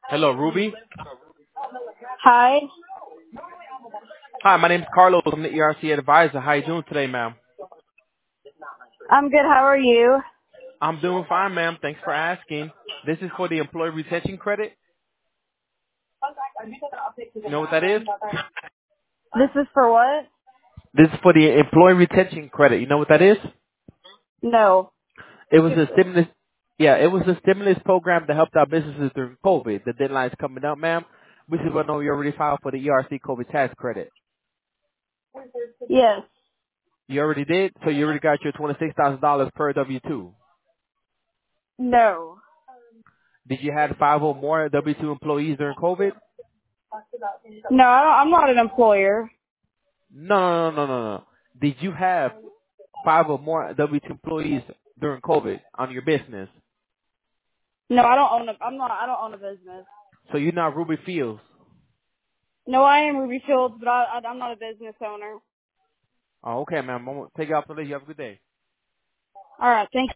Hello, Ruby. Hi. Hi, my name's Carlos. I'm the ERC advisor. How you doing today, ma'am? I'm good. How are you? I'm doing fine, ma'am. Thanks for asking. This is for the employee retention credit. You know what that is? This is for what? This is for the employee retention credit. You know what that is? No. It was a stimulus. Yeah, it was a stimulus program that helped out businesses during COVID. The deadline's coming up, ma'am. We should know you already filed for the ERC COVID tax credit. Yes. You already did, so you already got your $26,000 per W-2. No. Did you have 5 or more W-2 employees during COVID? No, I'm not an employer. No. Did you have 5 or more W-2 employees during COVID on your business? No, I don't own a. I don't own a business. So you're not Ruby Fields. No, I am Ruby Fields, but I'm not a business owner. Oh, okay, ma'am. I'm gonna take you off the list. You have a good day. All right. Thank